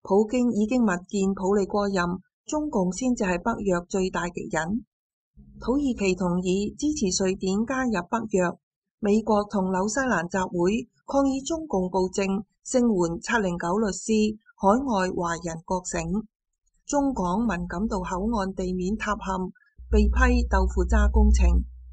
普京已經密見普利戈任，中共先至係北約最大敵人。土耳其同意支持瑞典加入北約。美國同紐西蘭集會抗議中共暴政，聲援709律師，海外華人覺醒。中港文錦渡口岸地面塌陷，被批豆腐渣工程。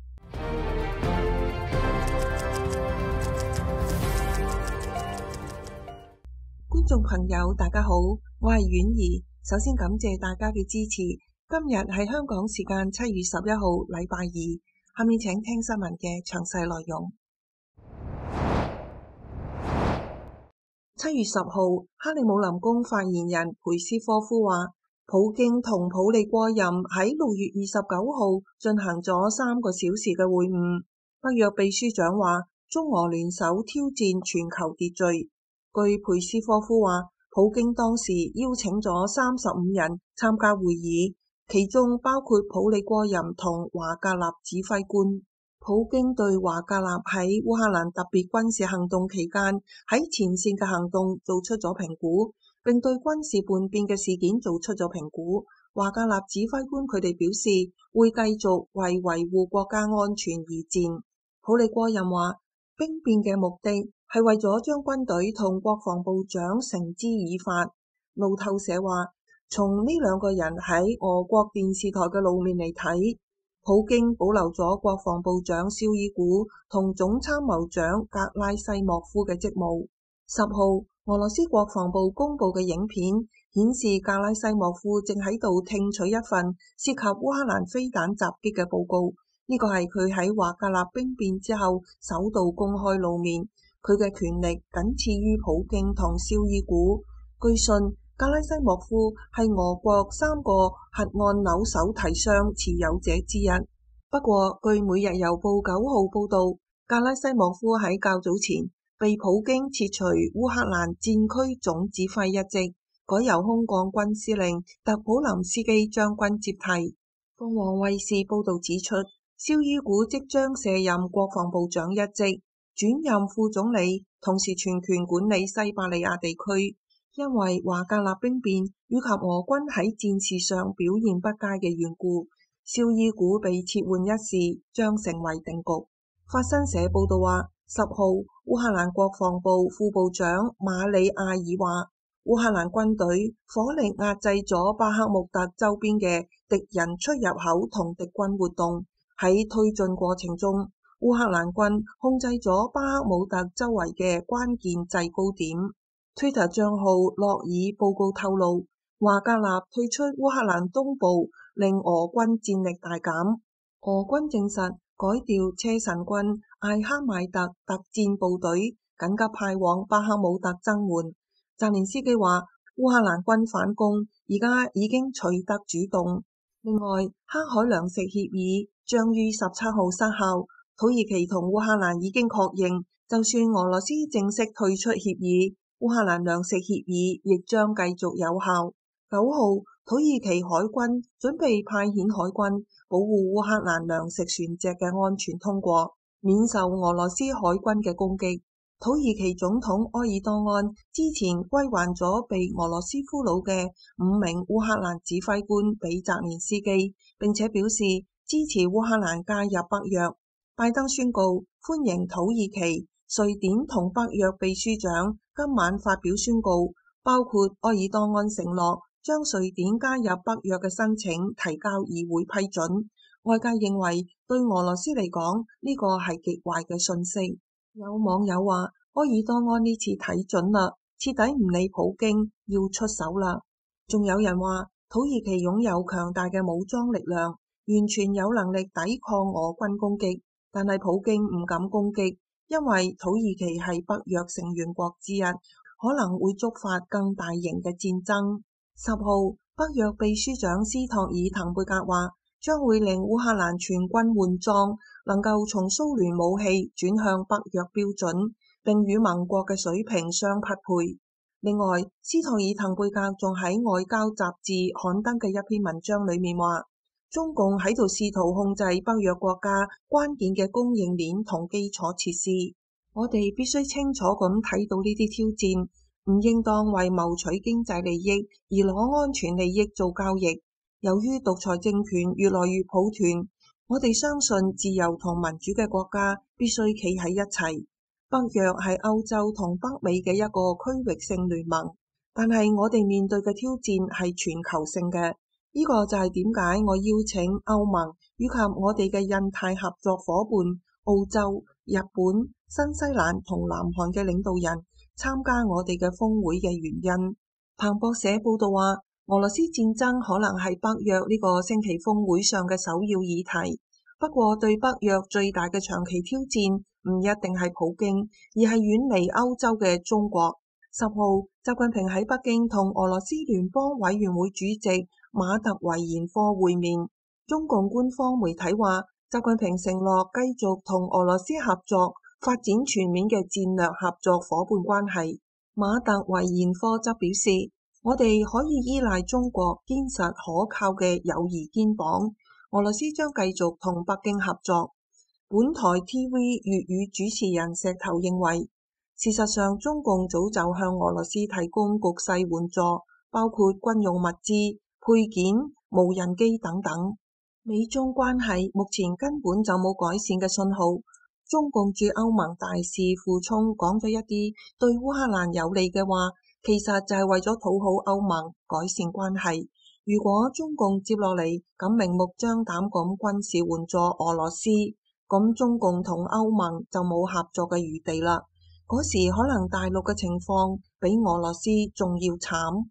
觀眾朋友大家好，我係婉兒，首先感謝大家嘅支持。今日係香港時間7月11號禮拜二，下面請聽新聞嘅詳細內容。7月10號，克里姆林宮發言人佩斯科夫話，普京同普利戈任喺6月29號進行咗3個小時嘅會晤。北約秘書長話，中俄聯手挑戰全球秩序。據佩斯科夫話，普京當時邀請咗35人參加會議，其中包括普利戈任同華格納指揮官。普京對華格納喺烏克蘭特別軍事行動期間喺前線嘅行動做出咗評估，並對軍事叛變嘅事件做出咗評估。華格納指揮官佢哋表示會繼續為維護國家安全而戰。普利戈任話，兵變嘅目的係為咗將軍隊同國防部長繩之以法。路透社話，從呢兩個人喺俄國電視台嘅露面嚟睇，普京保留咗國防部長紹伊古同總參謀長格拉西莫夫嘅職務。10號，俄羅斯國防部公布嘅影片顯示，格拉西莫夫正喺度聽取一份涉及烏克蘭飛彈襲擊嘅報告。呢個係佢喺華格納兵變之後首度公開露面。佢嘅權力僅次於普京同紹伊古。據信，格拉西莫夫係俄國3個核按鈕手提箱持有者之一。不過，據每日郵報9號報道，格拉西莫夫喺較早前被普京撤除烏克蘭戰區總指揮一職，改由空降軍司令特普林斯基將軍接替。鳳凰衛視報道指出，紹伊古即將卸任國防部長一職，轉任副總理，同時全權管理西伯利亞地區。因為華格納兵變以及俄軍喺戰事上表現不佳嘅緣故，紹伊古被撤換一事將成為定局。法新社報道話，10號，烏克蘭國防部副部長馬里亞爾話，烏克蘭軍隊火力壓制咗巴克穆特周邊嘅敵人出入口同敵軍活動。喺推進過程中，烏克蘭軍控制咗巴克穆特周圍嘅關鍵制高點。Twitter 賬號洛爾報告透露，華格納退出烏克蘭東部，令俄軍戰力大減。俄軍證實改調車臣軍艾克邁特特戰部隊，緊急派往巴克穆特增援。澤連斯基話，烏克蘭軍反攻而家已經取得主動。另外，黑海糧食協議將於17號失效。土耳其同烏克蘭已經確認，就算俄羅斯正式退出協議，烏克蘭糧食協議亦將繼續有效。9號，土耳其海軍準備派遣海軍保護烏克蘭糧食船隻嘅安全通過，免受俄羅斯海軍嘅攻擊。土耳其總統埃爾多安之前歸還咗被俄羅斯俘虜嘅5名烏克蘭指揮官俾澤連斯基，並且表示支持烏克蘭加入北約。拜登宣告歡迎土耳其、瑞典同北約秘書長今晚發表宣告，包括埃爾多安承諾將瑞典加入北約嘅申請提交議會批准。外界認為對俄羅斯嚟講，呢個係極壞嘅訊息。有網友話，埃爾多安呢次睇準啦，徹底唔理普京，要出手啦。仲有人話，土耳其擁有強大嘅武裝力量，完全有能力抵抗俄軍攻擊，但係普京唔敢攻擊，因為土耳其係北約成員國之一，可能會觸發更大型嘅戰爭。10號，北約秘書長斯托爾滕貝格話，將會令烏克蘭全軍換裝，能夠從蘇聯武器轉向北約標準，並與盟國嘅水平相匹配。另外，斯托爾滕貝格仲喺外交雜誌刊登嘅一篇文章裏面話，中共喺度試圖控制北約國家關鍵嘅供應鏈同基礎設施。我哋必須清楚咁睇到呢啲挑戰， 唔應當為謀取經濟利益而攞安全利益做交易。由於獨裁政權越來越抱團，我哋相信自由同民主嘅國家必須企喺一齊。北約係歐洲同北美嘅一個區域性聯盟，但係我哋面對嘅挑戰係全球性嘅。呢個就係點解我邀請歐盟以及我哋嘅印太合作夥伴澳洲、日本、新西蘭同南韓嘅領導人參加我哋嘅峰會嘅原因。彭博社報道話，俄羅斯戰爭可能係北約呢個星期峰會上嘅首要議題。不過對北約最大嘅長期挑戰唔一定係普京，而係遠離歐洲嘅中國。10號，習近平喺北京同俄羅斯聯邦委員會主席馬特維延科會面。中共官方媒體話，習近平承諾繼續同俄羅斯合作，發展全面嘅戰略合作夥伴關係。馬特維延科則表示，我哋可以依賴中國堅實可靠嘅友誼肩膀。俄羅斯將繼續同北京合作。本台 TV 粵語主持人石頭認為，事實上中共早就向俄羅斯提供局勢援助，包括軍用物資、配件、無人機等等。美中關係目前根本就冇改善嘅信號。中共駐歐盟大使傅聰講咗一啲對烏克蘭有利嘅話，其實就係為咗討好歐盟，改善關係。如果中共接落嚟咁明目張膽咁軍事援助俄羅斯，咁中共同歐盟就冇合作嘅餘地啦。嗰時可能大陸嘅情況比俄羅斯仲要慘。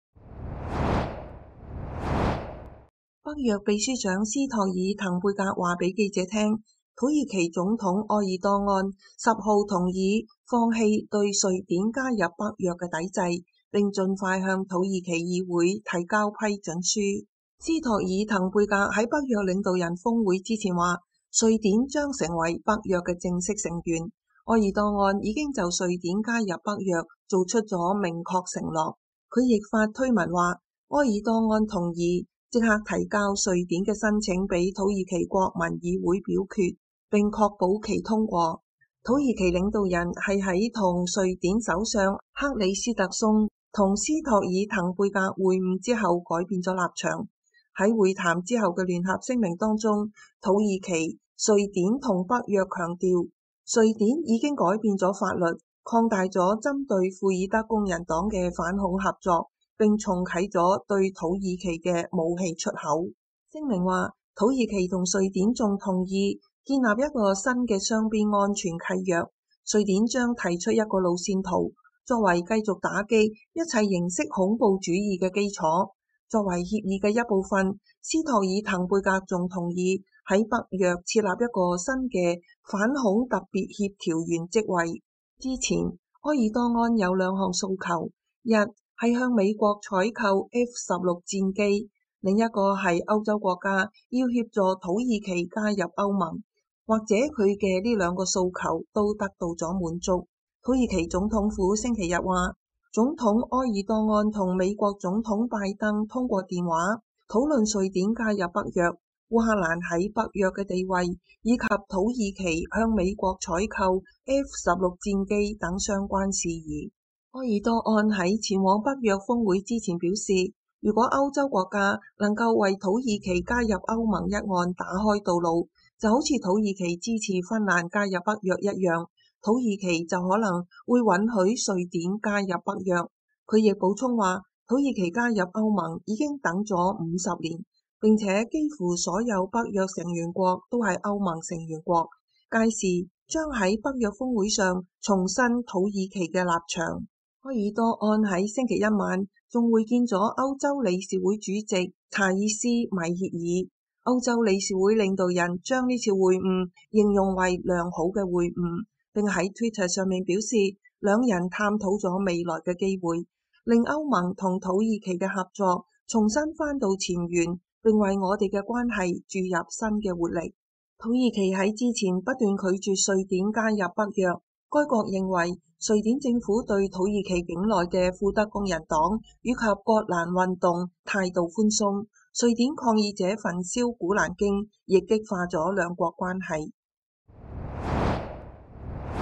北約秘書長斯托爾滕貝格話俾記者聽，土耳其總統埃爾多安10號同意放棄對瑞典加入北約嘅抵制，並盡快向土耳其議會提交批准書。斯托爾滕貝格喺北約領導人峰會之前話，瑞典將成為北約嘅正式成員。埃爾多安已經就瑞典加入北約做出咗明確承諾。佢亦發推文話，埃爾多安同意即刻提交瑞典嘅申請俾土耳其國民議會表決，並確保其通過。土耳其領導人係喺同瑞典首相克里斯特松同斯托爾滕貝格會晤之後改變咗立場。喺會談之後嘅聯合聲明當中，土耳其、瑞典同北約強調，瑞典已經改變咗法律，擴大咗針對庫爾德工人黨嘅反恐合作，並重啟咗對土耳其嘅武器出口。聲明話，土耳其同瑞典仲同意建立一個新嘅雙邊安全契約。瑞典將提出一個路線圖，作為繼續打擊一切形式恐怖主義嘅基礎。作為協議嘅一部分，斯托爾滕貝格仲同意喺北約設立一個新嘅反恐特別協調員職位。之前，埃爾多安有兩項訴求，一係向美國採購 F-16 戰機，另一個係歐洲國家要協助土耳其加入歐盟，或者佢嘅呢兩個訴求都得到咗滿足。土耳其總統府星期日話，總統埃爾多安同美國總統拜登通過電話討論瑞典加入北約、烏克蘭喺北約嘅地位，以及土耳其向美國採購 F-16 戰機等相關事宜。埃爾多安喺前往北約峰會之前表示，如果歐洲國家能夠為土耳其加入歐盟一案打開道路，就好似土耳其支持芬蘭加入北約一樣，土耳其就可能會允許瑞典加入北約。佢亦補充話，土耳其加入歐盟已經等咗50年，並且幾乎所有北約成員國都係歐盟成員國，屆時將喺北約峰會上重申土耳其嘅立場。埃爾多安喺星期一晚仲會見咗歐洲理事會主席查爾斯米歇爾。歐洲理事會領導人將呢次會晤形容為良好嘅會晤，並喺 Twitter 上面表示，兩人探討咗未來嘅機會，令歐盟同土耳其嘅合作重新返到前緣，並為我哋嘅關係注入新嘅活力。土耳其喺之前不斷拒絕瑞典加入北約，該國認為瑞典政府對土耳其境內嘅庫德工人黨以及葛蘭運動態度寬鬆，瑞典抗議者焚燒古蘭經，亦激化咗兩國關係。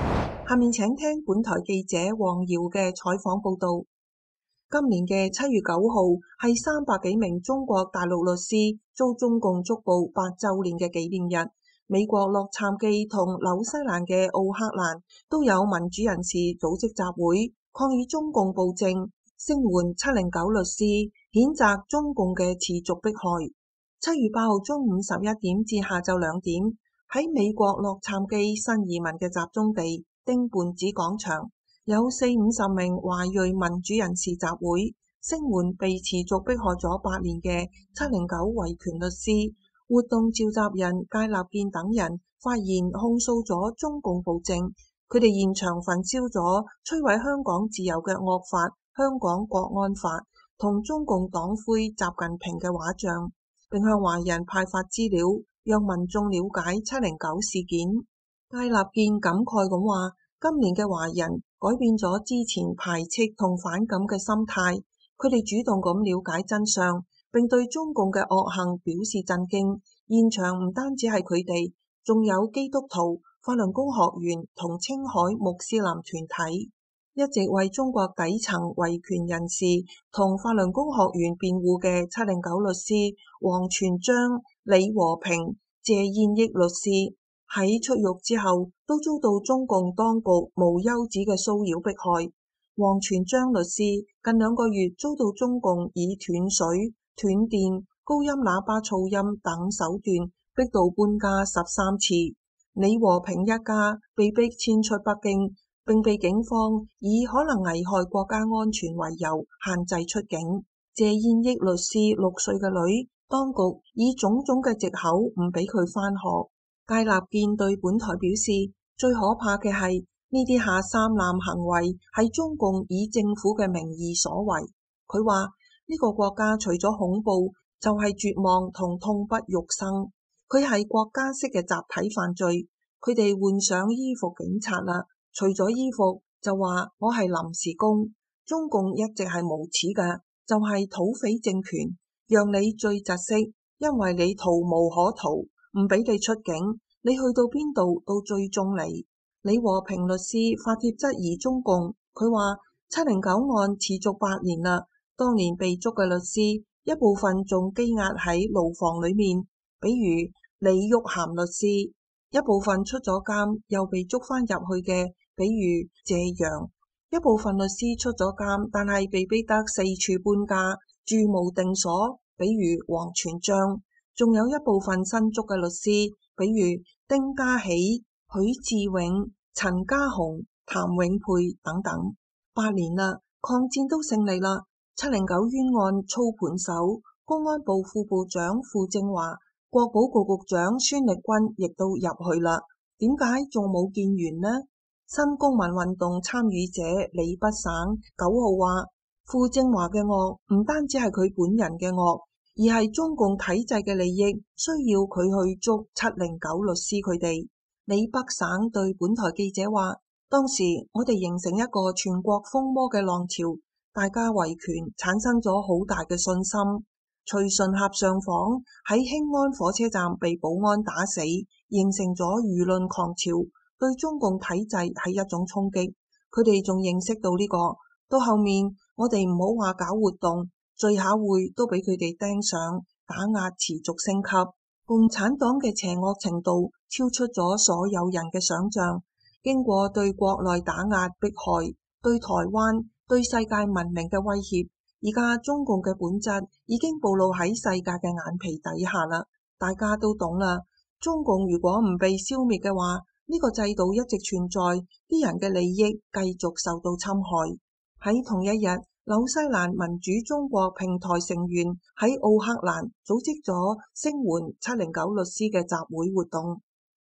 下面請聽本台記者黃瑤嘅採訪報道。今年嘅7月9號係300幾名中國大陸律師遭中共捉捕8週年嘅紀念日。美國洛杉磯同紐西蘭嘅奧克蘭都有民主人士組織集會抗議中共暴政，聲援709律師，譴責中共嘅持續迫害。7月8號中午11點至下晝2點，喺美國洛杉磯新移民嘅集中地丁胖子廣場，有40-50名華裔民主人士集會，聲援被持續迫害咗8年嘅709維權律師。活動召集人介立健等人發言控訴咗中共暴政，佢哋現場焚燒咗摧毀香港自由嘅惡法《香港國安法》同中共黨魁習近平嘅畫像，並向華人派發資料，讓民眾了解709事件。介立健感慨咁話：今年嘅華人改變咗之前排斥同反感嘅心態，佢哋主動咁了解真相，並對中共嘅惡行表示震驚。現場唔單止係佢哋，仲有基督徒、法輪功學員同青海穆斯林團體。一直為中國底層維權人士同法輪功學員辯護嘅709律師王全璋、李和平、謝燕益律師喺出獄之後都遭到中共當局無休止嘅騷擾迫害。王全璋律師近2個月遭到中共以斷水、斷電、高音喇叭噪音等手段逼到搬家13次。李和平一家被逼遷出北京，並被警方以可能危害國家安全為由限制出境。謝燕益律師6歲嘅女，當局以種種嘅藉口唔俾佢返學。介立健對本台表示，最可怕嘅係呢啲下三濫行為係中共以政府嘅名義所為。佢話呢個國家除咗恐怖，就係絕望同痛不欲生，佢係國家式嘅集體犯罪。佢哋換上衣服警察啦，除咗衣服就話我係臨時工。中共一直係無恥嘅，就係土匪政權，讓你最窒息，因為你逃無可逃，唔俾你出境，你去到邊度都追蹤你。李和平律師發帖質疑中共，佢話709案持續8年啦，當年被捉嘅律師一部分仲羈押喺牢房裏面，比如李玉涵律師；一部分出咗監又被捉返入去嘅，比如謝陽；一部分律師出咗監，但係被逼得4處搬家，住無定所，比如王全璋；仲有一部分新捉嘅律師，比如丁家喜、許志永、陳家雄、譚永佩等等。8年啦，抗戰都勝利啦。709冤案操盤手公安部副部長傅政華、國保局局長孫力軍亦都入去啦，點解仲冇見完呢？新公民運動參與者李北省9號話，傅政華嘅惡唔單止係佢本人嘅惡，而係中共體制嘅利益需要佢去捉709律師佢哋。李北省對本台記者話，當時我哋形成一個全國瘋魔嘅浪潮，大家維權產生咗好大嘅信心。隨順合上訪喺興安火車站被保安打死，形成咗輿論狂潮，對中共體制係一種衝擊。佢哋仲認識到呢個，到後面我哋唔好話搞活動，聚下會都俾佢哋盯上，打壓持續升級。共產黨嘅邪惡程度超出咗所有人嘅想象。經過對國內打壓迫害，對台灣、對世界文明嘅威脅，而家中共嘅本質已經暴露喺世界嘅眼皮底下啦。大家都懂啦。中共如果唔被消滅嘅話，呢個制度一直存在，啲人嘅利益繼續受到侵害。喺同一日，紐西蘭民主中國平台成員喺奧克蘭組織咗聲援709律師嘅集會活動。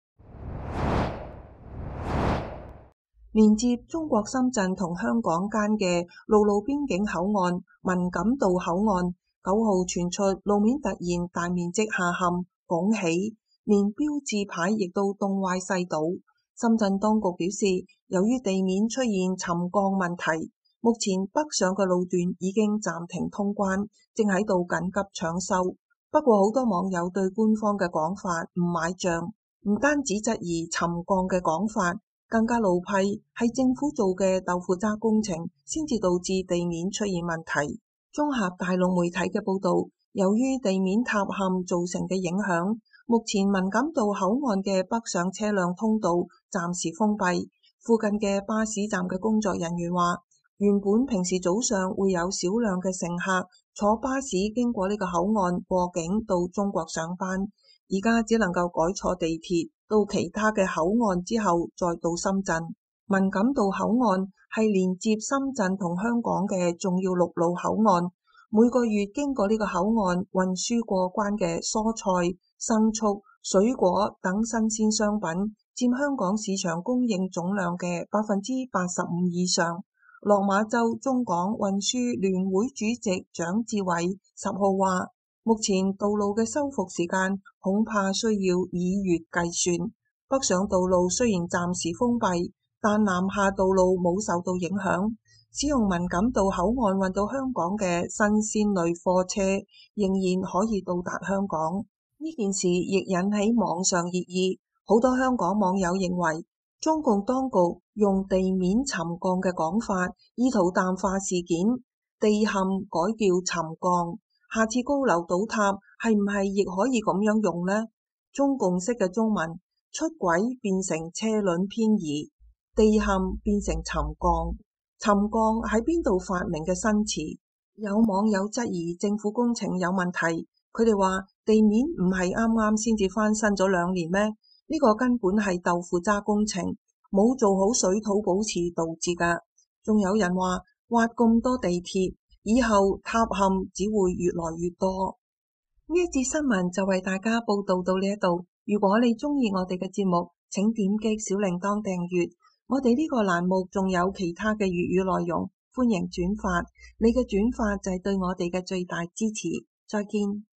連接中國深圳同香港間嘅陸路邊境口岸文錦渡口岸9號傳出路面突然大面積下陷拱起，連標誌牌亦都東歪西倒。深圳當局表示，由於地面出現沉降問題，目前北上嘅路段已經暫停通關，正喺度緊急搶修。不過好多網友對官方嘅講法唔買賬，唔單止質疑沉降嘅講法， 更加怒批係政府做嘅豆腐渣工程先至導致地面出現問題。綜合大陸媒體嘅報導，由於地面塌陷造成嘅影響，目前文錦渡口岸嘅北上車輛通道暫時封閉。附近嘅巴士站嘅工作人員話，原本平時早上會有少量嘅乘客坐巴士經過呢個口岸過境到中國上班，而家只能夠改坐地鐵到其他嘅口岸之後再到深圳。文錦渡口岸係連接深圳同香港嘅重要陸路口岸，每個月經過呢個口岸運輸過關嘅蔬菜、牲畜、水果等新鮮商品佔香港市場供應總量嘅85%以上。落馬洲中港運輸聯會主席蔣志偉10號話，目前道路嘅修復時間恐怕需要以月計算。北上道路雖然暫時封閉，但南下道路冇受到影響。使用文錦渡口岸運到香港嘅新鮮類貨車仍然可以到達香港。呢件事亦引起網上熱議，好多香港網友認為中共當局用地面沉降嘅講法，意圖淡化事件，地陷改叫沉降。下次高樓倒塌係唔係亦可以咁樣用呢？中共式嘅中文，出軌變成車輪偏移，地陷變成沉降。沉降喺邊度發明嘅新詞？有網友質疑政府工程有問題，佢哋話地面唔係啱啱先至翻新咗2年咩？呢個根本係豆腐渣工程，冇做好水土保持導致㗎。仲有人話挖咁多地鐵，以後塌陷只會越來越多。呢一節新聞就為大家報道到呢一度。如果你鍾意我哋嘅節目，請點擊小鈴鐺訂閱。我哋呢個欄目仲有其他嘅粵語內容，歡迎轉發。你嘅轉發就係對我哋嘅最大支持。再見。